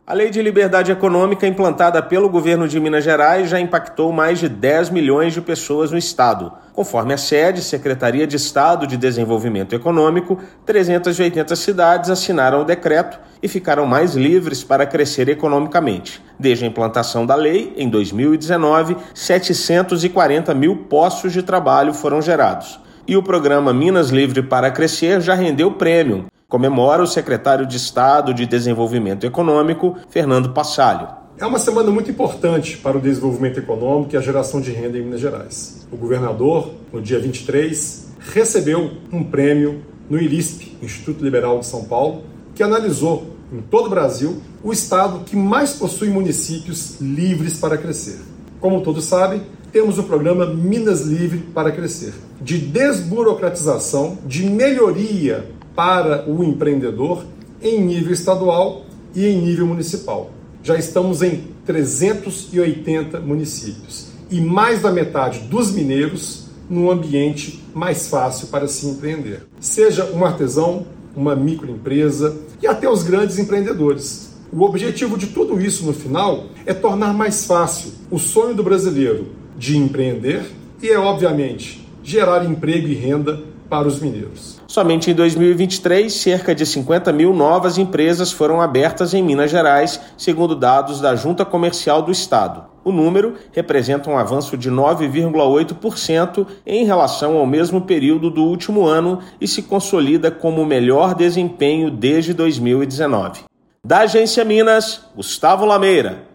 A Lei de Liberdade Econômica implantada pelo governo de Minas Gerais já impactou mais de 10 milhões de pessoas no estado. Conforme a SEDE, Secretaria de Estado de Desenvolvimento Econômico, 380 cidades assinaram o decreto e ficaram mais livres para crescer economicamente. Desde a implantação da lei, em 2019, 740 mil postos de trabalho foram gerados. E o programa Minas Livre para Crescer já rendeu prêmio. Comemora o secretário de Estado de Desenvolvimento Econômico, Fernando Passalio. É uma semana muito importante para o desenvolvimento econômico e a geração de renda em Minas Gerais. O governador, no dia 23, recebeu um prêmio no ILISP, Instituto Liberal de São Paulo, que analisou, em todo o Brasil, o estado que mais possui municípios livres para crescer. Como todos sabem, temos o programa Minas Livre para Crescer, de desburocratização, de melhoria para o empreendedor em nível estadual e em nível municipal. Já estamos em 380 municípios e mais da metade dos mineiros num ambiente mais fácil para se empreender. Seja um artesão, uma microempresa e até os grandes empreendedores. O objetivo de tudo isso no final é tornar mais fácil o sonho do brasileiro de empreender e obviamente, gerar emprego e renda para os mineiros. Somente em 2023, cerca de 50 mil novas empresas foram abertas em Minas Gerais, segundo dados da Junta Comercial do Estado. O número representa um avanço de 9,8% em relação ao mesmo período do último ano e se consolida como o melhor desempenho desde 2019. Da Agência Minas, Gustavo Lameira.